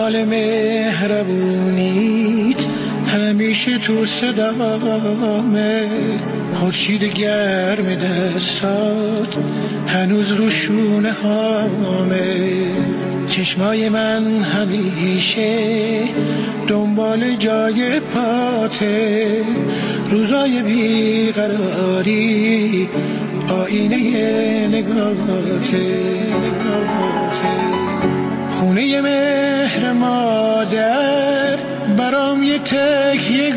دنبال مهربونیت همیشه تو صدامه، خورشید گرم دستات هنوز رو شونه هامه، چشمای من همیشه دنبال جای پاته، روزای بیقراری آینه نگاهته. خونه مهر مادر برام یه تکیه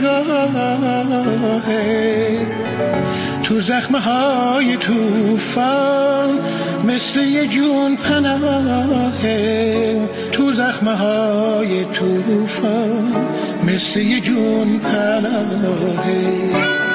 گاهه، تو زخمه های توفان مثل یه جون پناهه، تو زخمه های توفان مثل یه جون پناهه.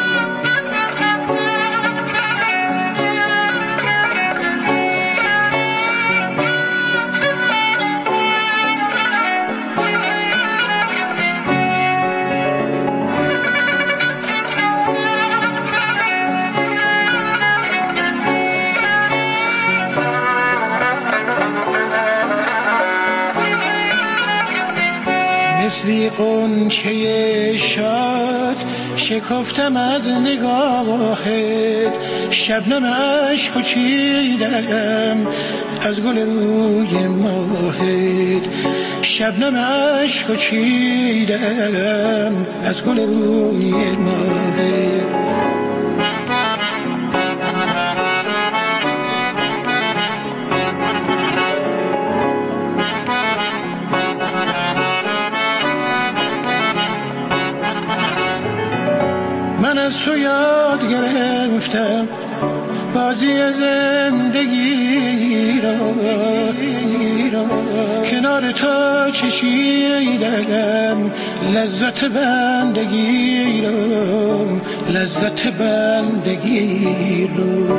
مثلی قنچه شاد شکفتم از نگاهت، شبنم عشق چیدم از گل روی ماهت، شبنم عشق چیدم از گل روی ماهت. من از تو یاد گرفتم بازی زندگی را، کنار تو چشیدم لذت بندگی را، لذت بندگی را.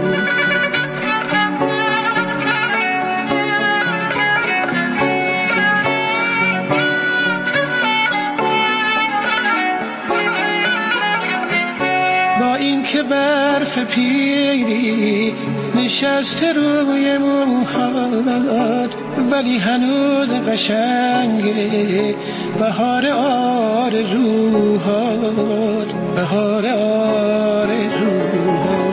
با این که برف پیری نشسته روی موهات، ولی هنوز قشنگه بهار آرزوهات، بهار آرزوهات.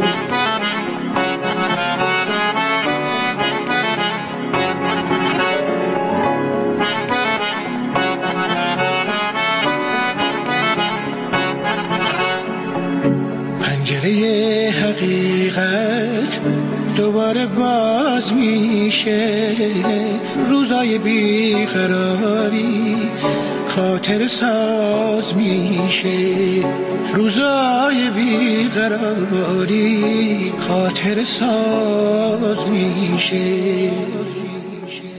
پنجره حقیقت دوباره باز میشه، روزای بیقراری خاطر ساز میشه، روزای بیقراری خاطر ساز میشه.